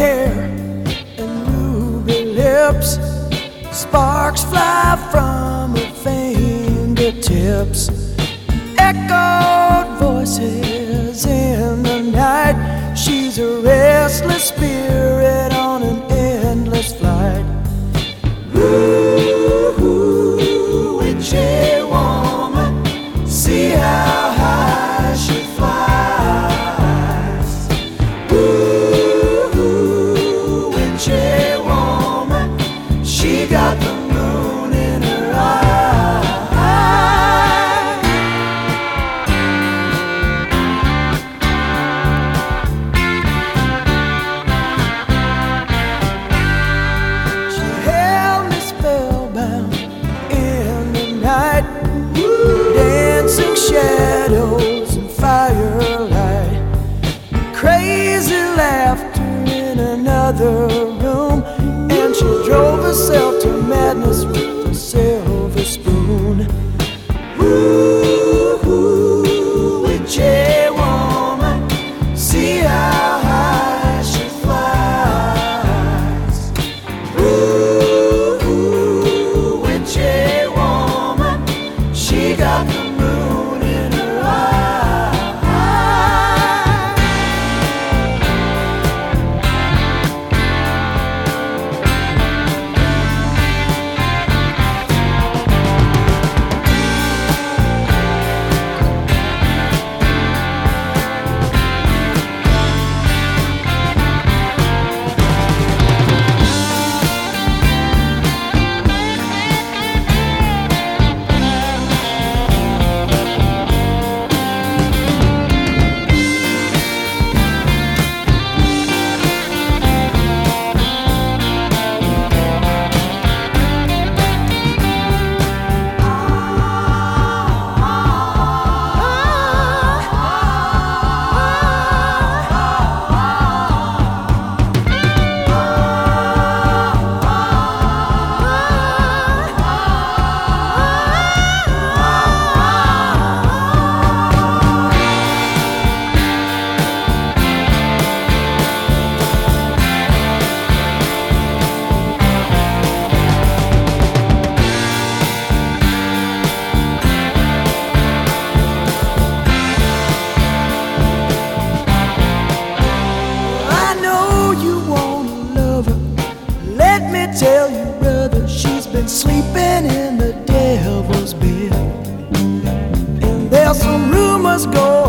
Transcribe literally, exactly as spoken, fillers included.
hair and ruby lips. Sparks fly from her fingertips. Echoed voices in the night. She's a restless spirit on an endless flight. Ooh, witchy woman, see how high she flies. Ooh, witchy woman, she got the moon in her eye. She held me spellbound in the night. Dancing shadows and firelight. Crazy laughter in another room. And she drove herself to madness with a silver spoon. Ooh, witchy woman, see how high she flies. Ooh, witchy woman, she got the moon in her eye. Tell you, brother, she's been sleeping in the devil's bed. And there's some rumors going